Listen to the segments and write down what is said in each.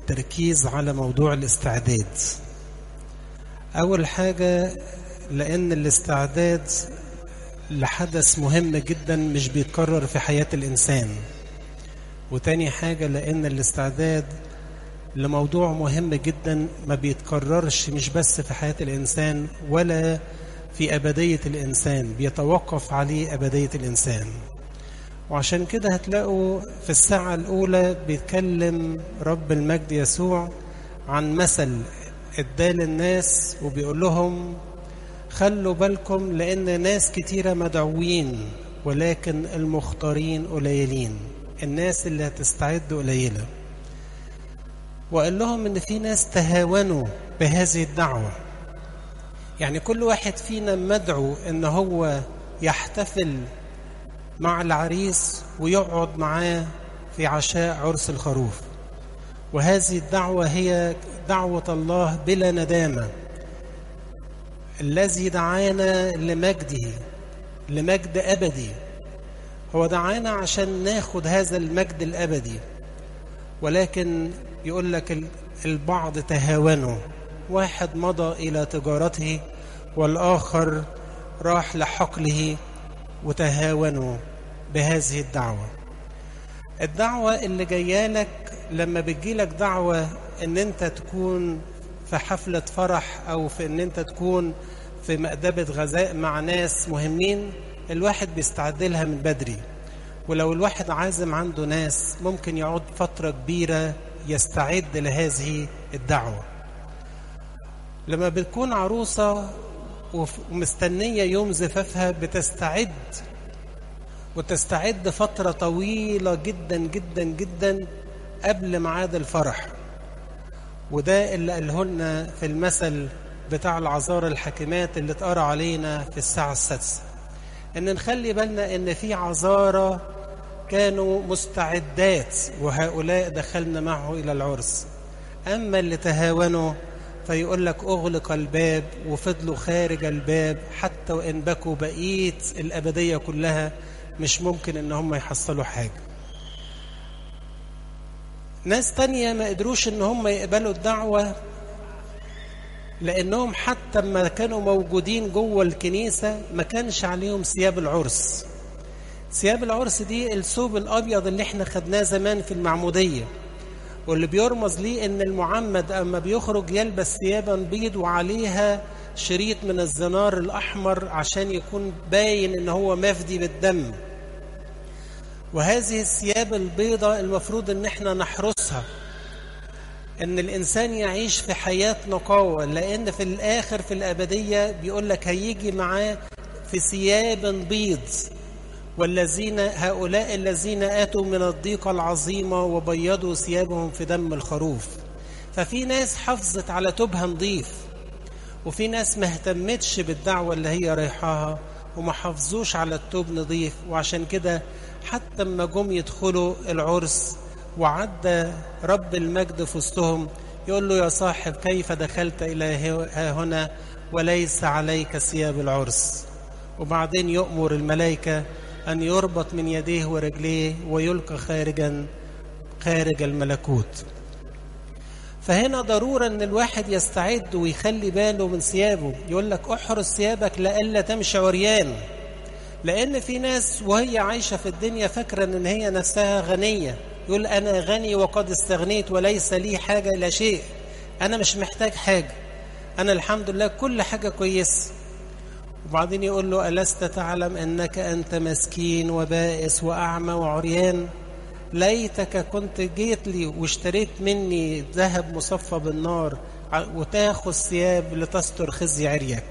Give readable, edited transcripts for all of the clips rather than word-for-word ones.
التركيز على موضوع الاستعداد. أول حاجة لأن الاستعداد لحدث مهم جدا مش بيتكرر في حياة الإنسان، وتاني حاجة لأن الاستعداد لموضوع مهم جدا ما بيتكررش مش بس في حياة الإنسان ولا في أبدية الإنسان، بيتوقف عليه أبدية الإنسان. وعشان كده هتلاقوا في الساعة الأولى بيتكلم رب المجد يسوع عن مثل ادال الناس وبيقول لهم خلوا بالكم لأن ناس كتيرة مدعوين ولكن المختارين قليلين، الناس اللي هتستعد قليلة. وقال لهم إن في ناس تهاونوا بهذه الدعوة، يعني كل واحد فينا مدعو إن هو يحتفل مع العريس ويقعد معاه في عشاء عرس الخروف، وهذه الدعوة هي دعوة الله بلا ندامة الذي دعانا لمجده، لمجد أبدي. هو دعانا عشان ناخد هذا المجد الأبدي، ولكن يقول لك البعض تهاونوا، واحد مضى إلى تجارته والآخر راح لحقله وتهاونوا بهذه الدعوة. الدعوة اللي جايه لك لما بتجيلك دعوة ان انت تكون في حفلة فرح او في ان انت تكون في مأدبة غذاء مع ناس مهمين، الواحد بيستعد لها من بدري. ولو الواحد عازم عنده ناس ممكن يقعد فترة كبيرة يستعد لهذه الدعوة. لما بتكون عروسة ومستنية يوم زفافها بتستعد فترة طويلة جدا جدا جدا قبل ميعاد الفرح. وده اللي قاله لنا في المثل بتاع العذارى الحكيمات اللي اتقرأ علينا في الساعة 6، ان نخلي بالنا ان في عذارى كانوا مستعدات وهؤلاء دخلنا معه إلى العرس. أما اللي تهاونوا فيقول لك أغلق الباب وفضلوا خارج الباب حتى وإن بكوا بقية الأبدية كلها مش ممكن إن هم يحصلوا حاجة. ناس تانية ما قدروش إن هم يقبلوا الدعوة لأنهم حتى ما كانوا موجودين جوه الكنيسة ما كانش عليهم ثياب العرس. ثياب العرس دي الثوب الأبيض اللي احنا خدناه زمان في المعمودية، واللي بيرمز ليه ان المعمد اما بيخرج يلبس ثيابا بيض وعليها شريط من الزنار الأحمر عشان يكون باين ان هو مفدي بالدم. وهذه الثياب البيضة المفروض ان احنا نحرسها، ان الانسان يعيش في حياة نقاوة، لان في الاخر في الابدية بيقول لك هيجي معاه في ثياب بيض، والذين هؤلاء الذين آتوا من الضيقة العظيمة وبيضوا ثيابهم في دم الخروف. ففي ناس حافظت على توبها نظيف، وفي ناس ما اهتمتش بالدعوة اللي هي رايحاها وما حافظوش على التوب نظيف. وعشان كده حتى لما جم يدخلوا العرس وعدى رب المجد في وسطهم يقول له يا صاحب كيف دخلت إلى ها هنا وليس عليك ثياب العرس؟ وبعدين يؤمر الملائكة أن يربط من يديه ورجليه ويلقى خارج الملكوت. فهنا ضرورة أن الواحد يستعد ويخلي باله من ثيابه. يقول لك احرس ثيابك لئلا تمشي عريان، لأن في ناس وهي عايشة في الدنيا فاكرة أن هي نفسها غنية، يقول أنا غني وقد استغنيت وليس لي حاجة إلى شيء، أنا مش محتاج حاجة، أنا الحمد لله كل حاجة كويس. وبعدين يقول له ألست تعلم أنك أنت مسكين وبائس وأعمى وعريان؟ ليتك كنت جيت لي واشتريت مني ذهب مصفى بالنار وتاخذ ثياب لتستر خزي عريك.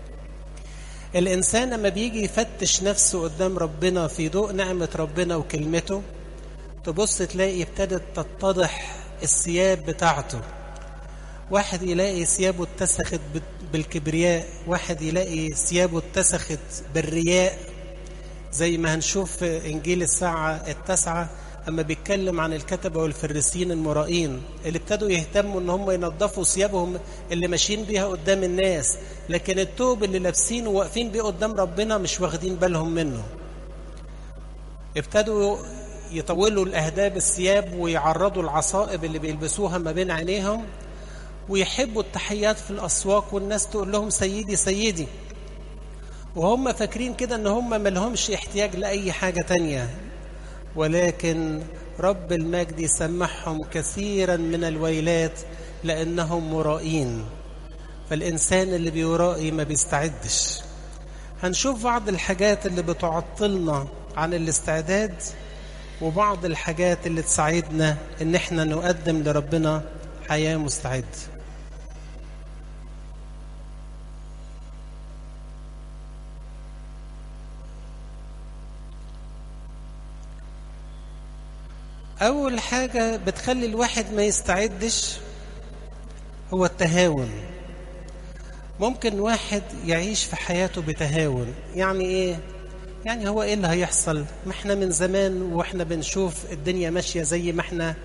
الإنسان لما بيجي يفتش نفسه قدام ربنا في ضوء نعمة ربنا وكلمته، تبص تلاقي ابتدت تتضح الثياب بتاعته. واحد يلاقي ثيابه اتسخت بالكبرياء، واحد يلاقي ثيابه اتسخت بالرياء، زي ما هنشوف في إنجيل الساعة 9 أما بيتكلم عن الكتبة والفريسيين المرائين اللي ابتدوا يهتموا إن هم ينظفوا ثيابهم اللي ماشيين بيها قدام الناس، لكن التوب اللي لابسينه واقفين بيه قدام ربنا مش واخدين بالهم منه. ابتدوا يطولوا الأهداب الثياب ويعرضوا العصائب اللي بيلبسوها ما بين عينيهم، ويحبوا التحيات في الأسواق والناس تقول لهم سيدي سيدي، وهم فاكرين كده ان هم ملهمش احتياج لأي حاجة تانية. ولكن رب المجد يسمحهم كثيرا من الويلات لأنهم مرائين. فالإنسان اللي بيرائي ما بيستعدش. هنشوف بعض الحاجات اللي بتعطلنا عن الاستعداد، وبعض الحاجات اللي تساعدنا ان احنا نقدم لربنا حياة مستعدة. أول حاجة بتخلي الواحد ما يستعدش هو التهاون. ممكن واحد يعيش في حياته بتهاون. يعني إيه؟ يعني هو إيه اللي هيحصل؟ ما إحنا من زمان وإحنا بنشوف الدنيا ماشية زي ما إحنا،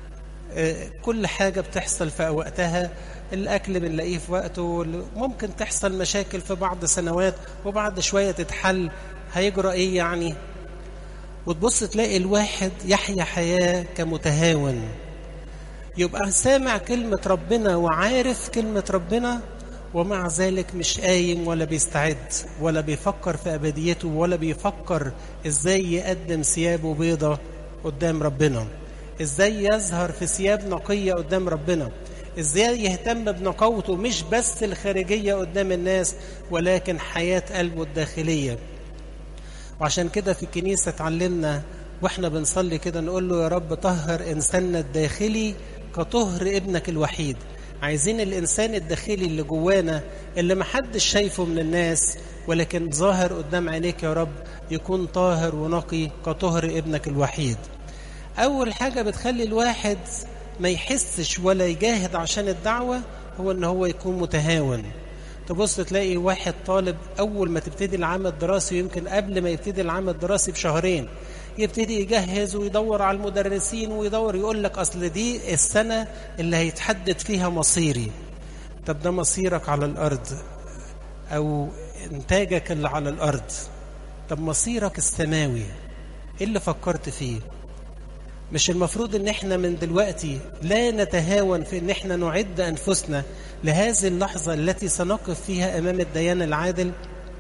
كل حاجة بتحصل في وقتها، الأكل بنلاقيه في وقته، ممكن تحصل مشاكل في بعض سنوات وبعد شوية تتحل، هيجرى إيه يعني؟ وتبص تلاقي الواحد يحيا حياة كمتهاون، يبقى سامع كلمة ربنا وعارف كلمة ربنا، ومع ذلك مش قايم ولا بيستعد ولا بيفكر في أبديته ولا بيفكر إزاي يقدم ثيابه بيضة قدام ربنا، إزاي يظهر في ثياب نقية قدام ربنا، إزاي يهتم بنقاوته مش بس الخارجية قدام الناس ولكن حياة قلبه الداخلية. وعشان كده في الكنيسة اتعلمنا واحنا بنصلي كده نقول له يا رب طهر إنساننا الداخلي كطهر ابنك الوحيد. عايزين الإنسان الداخلي اللي جوانا اللي محدش شايفه من الناس ولكن ظاهر قدام عينيك يا رب يكون طاهر ونقي كطهر ابنك الوحيد. أول حاجة بتخلي الواحد ما يحسش ولا يجاهد عشان الدعوة هو إن هو يكون متهاون. تبص تلاقي واحد طالب أول ما تبتدي العام الدراسي، يمكن قبل ما يبتدي العام الدراسي بشهرين، يبتدي يجهز ويدور على المدرسين ويدور، يقول لك أصل دي السنة اللي هيتحدد فيها مصيري. طب ده مصيرك على الأرض أو إنتاجك اللي على الأرض، طب مصيرك السماوي إيه اللي فكرت فيه؟ مش المفروض ان احنا من دلوقتي لا نتهاون في ان احنا نعد انفسنا لهذه اللحظة التي سنقف فيها امام الديان العادل؟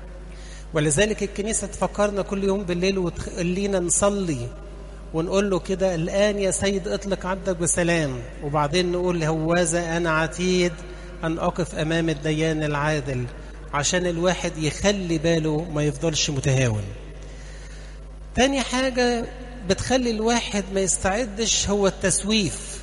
ولذلك الكنيسة تفكرنا كل يوم بالليل وتخلينا نصلي ونقول له كده الآن يا سيد اطلق عبدك بسلام، وبعدين نقول هوذا أنا عتيد أن أقف أمام الديان العادل، عشان الواحد يخلي باله ما يفضلش متهاون. تاني حاجة بتخلي الواحد ما يستعدش هو التسويف.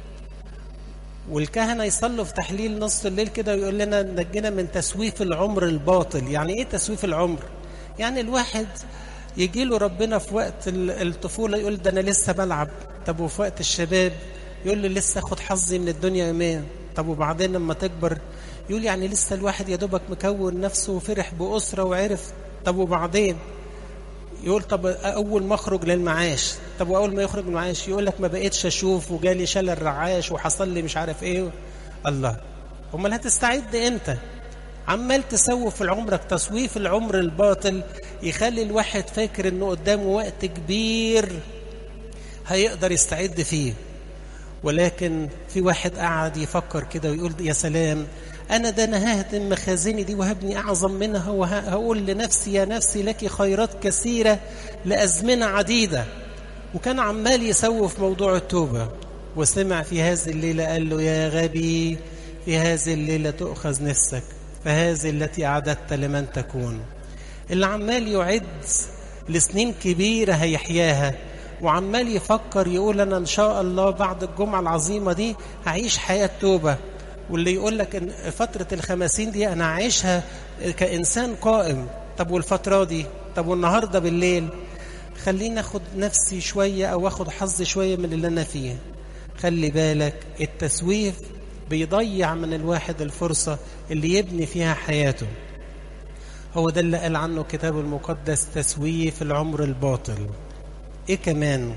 والكهنة يصلوا في تحليل نص الليل كده ويقول لنا نجينا من تسويف العمر الباطل. يعني ايه تسويف العمر؟ يعني الواحد يجي له ربنا في وقت الطفولة يقول ده انا لسه بلعب، طب وفي وقت الشباب يقول لي لسه اخد حظي من الدنيا يومين، طب وبعدين لما تكبر يقول يعني لسه الواحد يا دوبك مكون نفسه وفرح بأسرة وعرف، طب وبعدين يقول طب اول ما اخرج للمعاش، طب واول ما يخرج المعاش يقول لك ما بقيتش اشوف وجالي شلل رعاش وحصل لي مش عارف ايه. الله، امال هتستعد امتى؟ عمال تسوف في عمرك. تسويف العمر الباطل يخلي الواحد فاكر انه قدامه وقت كبير هيقدر يستعد فيه، ولكن في واحد قاعد يفكر كده ويقول يا سلام أنا ههدم مخازني دي وهبني أعظم منها، وهقول لنفسي يا نفسي لك خيرات كثيرة لأزمنة عديدة. وكان عمال يسوف موضوع التوبة، وسمع في هذه الليلة قال له يا غبي في هذه الليلة تؤخذ نفسك فهذه التي أعددت لمن تكون. اللي عمال يعد لسنين كبيرة هيحياها وعمال يفكر يقول أنا إن شاء الله بعد الجمعة العظيمة دي هعيش حياة توبة، واللي يقول لك إن فترة ال50 دي أنا عايشها كإنسان قائم، طب والفترة دي، طب والنهاردة بالليل خليني أخد نفسي شوية أو أخد حظي شوية من اللي أنا فيه. خلي بالك التسويف بيضيع من الواحد الفرصة اللي يبني فيها حياته. هو ده اللي قال عنه الكتاب المقدس تسويف العمر الباطل. إيه كمان؟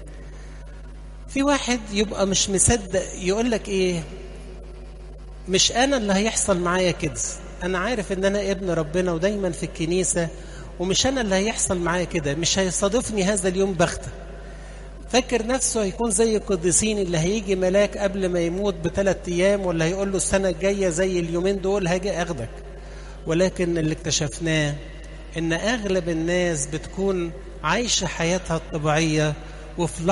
في واحد يبقى مش مصدق يقول لك إيه، مش أنا اللي هيحصل معايا كده، أنا عارف إن أنا ابن ربنا ودايما في الكنيسة، ومش أنا اللي هيحصل معايا كده، مش هيصادفني هذا اليوم بغتة. فاكر نفسه هيكون زي القديسين اللي هيجي ملاك قبل ما يموت ب3 أيام، ولا هيقول له السنة الجاية زي اليومين دول هاجي أخدك. ولكن اللي اكتشفناه إن أغلب الناس بتكون عايشة حياتها الطبيعية، وفي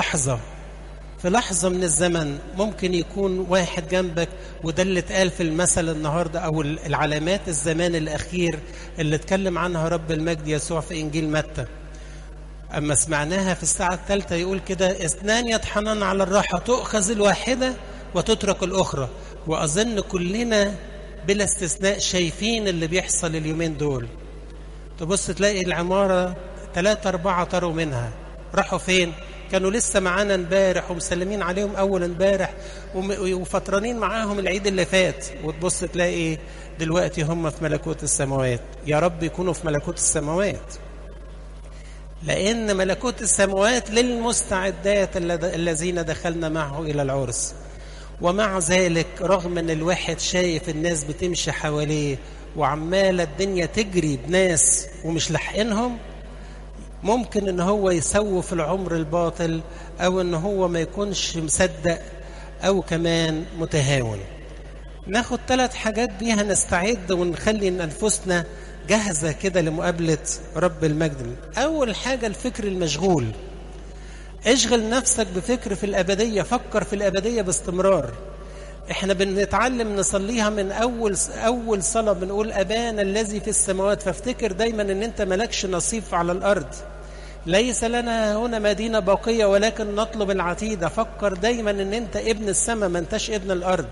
لحظة من الزمن ممكن يكون واحد جنبك. وده اللي اتقال في المثل النهاردة، أو العلامات الزمان الأخير اللي اتكلم عنها رب المجد يسوع في إنجيل متى. أما سمعناها في الساعة 3 يقول كده: 2 يطحنان على الراحة تؤخذ الواحدة وتترك الأخرى. وأظن كلنا بلا استثناء شايفين اللي بيحصل اليومين دول. تبص تلاقي العمارة 3 4 طاروا منها، راحوا فين؟ كانوا لسه معانا امبارح ومسلمين عليهم أول امبارح وفطرانين معاهم العيد اللي فات، وتبص تلاقي دلوقتي هم في ملكوت السماوات. يا رب يكونوا في ملكوت السماوات، لأن ملكوت السماوات للمستعدات الذين دخلنا معه إلى العرس. ومع ذلك رغم أن الواحد شايف الناس بتمشي حواليه وعمالة الدنيا تجري بناس ومش لحقينهم، ممكن أن هو يسوف العمر الباطل، أو أن هو ما يكونش مصدق، أو كمان متهاون. ناخد 3 حاجات بيها نستعد ونخلي أنفسنا جاهزة كده لمقابلة رب المجد. أول حاجة الفكر المشغول. اشغل نفسك بفكر في الأبدية، فكر في الأبدية باستمرار. احنا بنتعلم نصليها من أول صلاة، بنقول أبانا الذي في السماوات. فافتكر دايما ان انت ملكش نصيب على الأرض، ليس لنا هنا مدينة باقية ولكن نطلب العتيدة. فكر دايما ان انت ابن السماء، ما انتش ابن الأرض.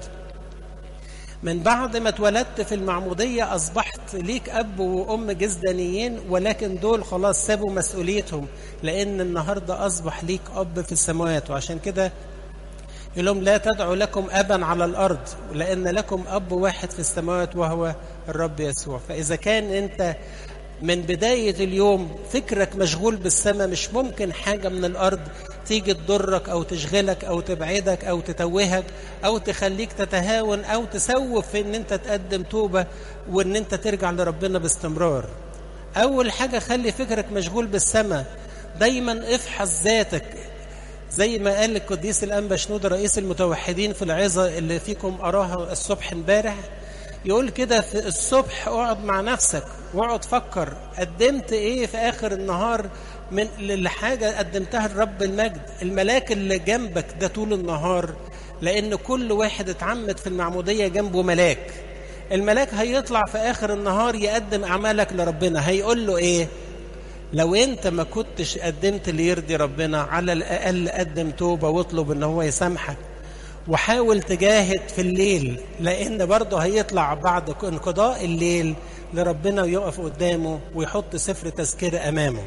من بعد ما اتولدت في المعمودية أصبحت ليك أب وأم جسدانيين، ولكن دول خلاص سابوا مسؤوليتهم، لأن النهاردة أصبح ليك أب في السماوات. وعشان كده يقول لهم: لا تدعوا لكم أبا على الأرض، لأن لكم أب واحد في السماوات وهو الرب يسوع. فإذا كان أنت من بداية اليوم فكرك مشغول بالسماء، مش ممكن حاجة من الأرض تيجي تضرك أو تشغلك أو تبعدك أو تتوهك أو تخليك تتهاون أو تسوف في أن أنت تقدم توبة وأن أنت ترجع لربنا باستمرار. أول حاجة خلي فكرك مشغول بالسماء. دايما افحص ذاتك، زي ما قال القديس الأنبا شنودة رئيس المتوحدين في العظة اللي فيكم أراها الصبح امبارح. يقول كده: في الصبح اقعد مع نفسك واقعد فكر قدمت ايه في اخر النهار من الحاجة قدمتها لرب المجد. الملاك اللي جنبك ده طول النهار، لان كل واحد اتعمد في المعمودية جنبه ملاك. الملاك هيطلع في اخر النهار يقدم اعمالك لربنا. هيقول له ايه؟ لو انت ما كنتش قدمت اللي يرضي ربنا، على الاقل قدم توبة واطلب ان هو يسامحك، وحاول تجاهد في الليل، لأن برضه هيطلع بعد انقضاء الليل لربنا ويقف قدامه ويحط سفر تذكرة أمامه.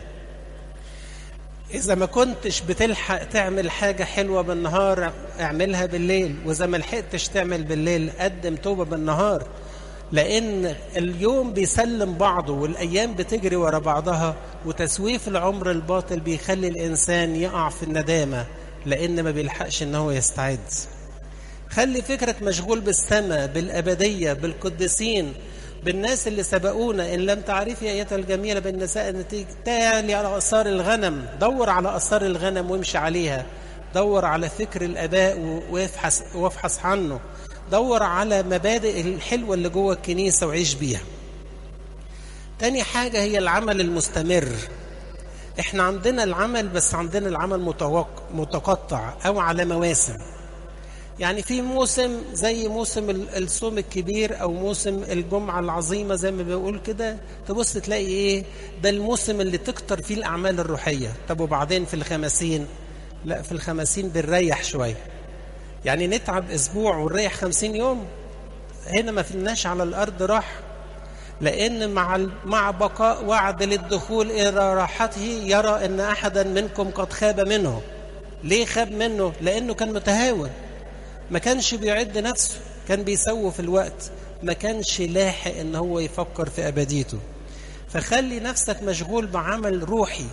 إذا ما كنتش بتلحق تعمل حاجة حلوة بالنهار اعملها بالليل، وإذا ما لحقتش تعمل بالليل قدم توبة بالنهار، لأن اليوم بيسلم بعضه والأيام بتجري ورا بعضها، وتسويف العمر الباطل بيخلي الإنسان يقع في الندامة لأن ما بيلحقش إن هو يستعد. خلي فكرك مشغول بالسماء، بالأبدية، بالقديسين، بالناس اللي سبقونا. إن لم تعرفي أيتها الجميلة بالنساء التي تالي على آثار الغنم، دور على آثار الغنم وامشي عليها. دور على فكر الآباء وافحص عنه. دور على مبادئ الحلوة اللي جوه الكنيسة وعيش بيها. تاني حاجة هي العمل المستمر. احنا عندنا العمل، بس عندنا العمل متقطع أو على مواسم. يعني في موسم زي موسم الصوم الكبير أو موسم الجمعة العظيمة زي ما بيقول كده، تبص تلاقي إيه؟ ده الموسم اللي تكتر فيه الأعمال الروحية. طب وبعدين في الخمسين؟ لا، في الخمسين بنريح شوية، يعني نتعب أسبوع ونريح 50 يوم. هنا ما فيناش على الأرض راحة، لأن مع بقاء وعد للدخول إلى راحته يرى أن أحدا منكم قد خاب منه. ليه خاب منه؟ لأنه كان متهاون، ما كانش بيعد نفسه، كان بيسوف الوقت، ما كانش لاحق ان هو يفكر في أبديته. فخلي نفسك مشغول بعمل روحي،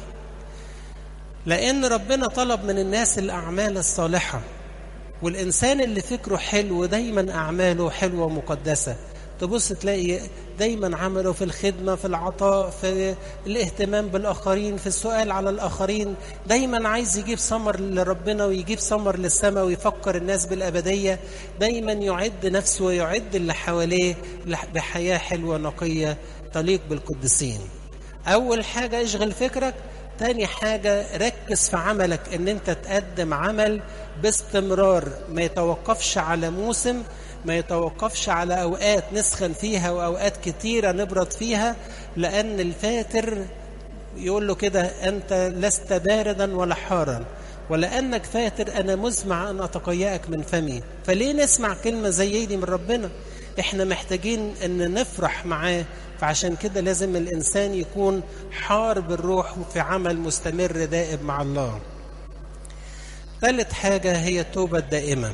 لأن ربنا طلب من الناس الأعمال الصالحة، والإنسان اللي فكره حلو دايما أعماله حلوة ومقدسة. تبص تلاقي دايما عمله في الخدمة، في العطاء، في الاهتمام بالآخرين، في السؤال على الآخرين، دايما عايز يجيب ثمر لربنا ويجيب ثمر للسماء ويفكر الناس بالأبدية، دايما يعد نفسه ويعد اللي حواليه بحياة حلوة نقية تليق بالقديسين. أول حاجة اشغل فكرك. تاني حاجة ركز في عملك، ان انت تقدم عمل باستمرار، ما يتوقفش على موسم، ما يتوقفش على أوقات نسخن فيها وأوقات كتيرة نبرد فيها، لأن الفاتر يقول له كده أنت لست باردا ولا حارا، ولأنك فاتر أنا مزمع أن أتقيأك من فمي. فليه نسمع كلمة زي دي من ربنا؟ إحنا محتاجين أن نفرح معاه. فعشان كده لازم الإنسان يكون حار بالروح وفي عمل مستمر دائم مع الله. ثالث حاجة هي التوبة الدائمة.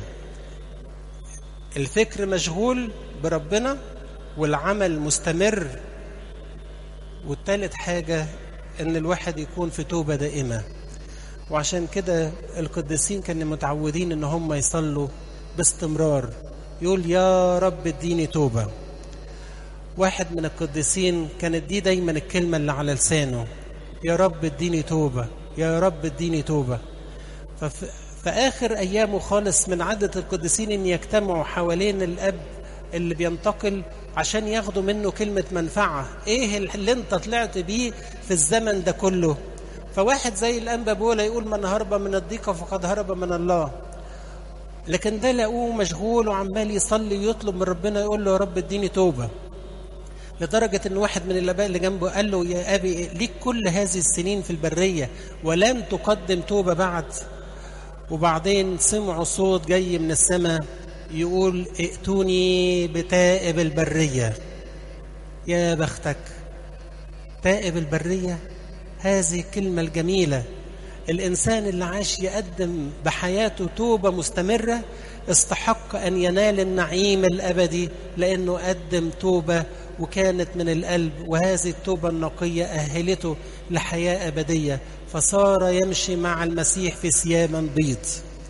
الفكر مشغول بربنا والعمل مستمر. والثالث حاجة ان الواحد يكون في توبة دائمة. وعشان كده القديسين كانوا متعودين ان هم يصلوا باستمرار، يقول يا رب اديني توبة. واحد من القديسين كانت دي دايما الكلمة اللي على لسانه، يا رب اديني توبة، يا رب اديني توبة. في آخر أيامه خالص من عادة القديسين إن يجتمعوا حوالين الأب اللي بينتقل عشان ياخدوا منه كلمة منفعة. إيه اللي أنت طلعت بيه في الزمن ده كله؟ فواحد زي الأنبا بولا يقول من هرب من الضيقة فقد هرب من الله. لكن ده لقوه مشغول وعمال يصلي ويطلب من ربنا، يقول له يا رب اديني توبة. لدرجة ان واحد من الآباء اللي جنبه قال له يا أبي ليك كل هذه السنين في البرية ولم تقدم توبة بعد؟ وبعدين سمعوا صوت جاي من السماء يقول ائتوني بتائب البرية. يا بختك تائب البرية، هذه الكلمة الجميلة. الإنسان اللي عاش يقدم بحياته توبة مستمرة استحق أن ينال النعيم الأبدي، لأنه قدم توبة وكانت من القلب، وهذه التوبة النقية أهلته لحياة أبدية، فصار يمشي مع المسيح في ثياب بيض.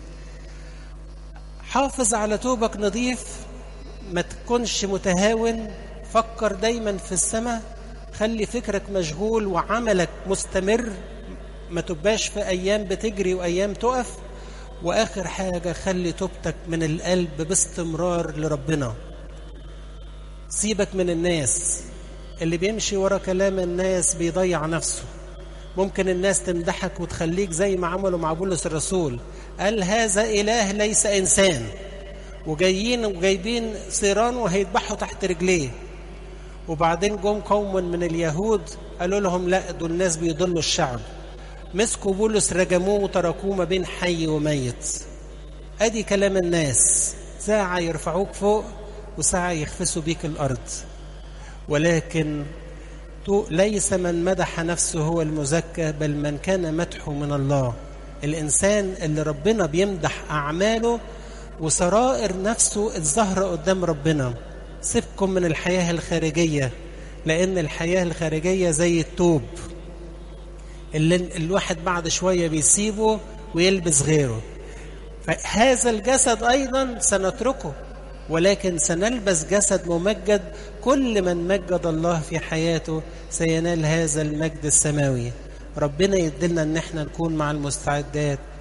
حافظ على توبك نظيف، ما تكونش متهاون، فكر دايما في السماء، خلي فكرك مشغول وعملك مستمر، ما تبقاش في أيام بتجري وأيام تقف. وآخر حاجة خلي توبتك من القلب باستمرار لربنا. سيبك من الناس، اللي بيمشي ورا كلام الناس بيضيع نفسه. ممكن الناس تمدحك وتخليك زي ما عملوا مع بولس الرسول، قال هذا إله ليس إنسان، وجايبين صيران وهيذبحوا تحت رجليه. وبعدين جم قوم من اليهود قالوا لهم لا دول الناس بيضلوا الشعب، مسكوا بولس رجموه وتركوه ما بين حي وميت. ادي كلام الناس، ساعة يرفعوك فوق وساعة يخفسوا بيك الأرض. ولكن ليس من مدح نفسه هو المزكى، بل من كان مدحه من الله. الإنسان اللي ربنا بيمدح أعماله وسرائر نفسه الظاهرة قدام ربنا. سيبكم من الحياة الخارجية، لأن الحياة الخارجية زي التوب اللي الواحد بعد شوية بيسيبه ويلبس غيره. فهذا الجسد أيضا سنتركه، ولكن سنلبس جسد ممجد. كل من مجد الله في حياته سينال هذا المجد السماوي. ربنا يدلنا ان احنا نكون مع المستعدات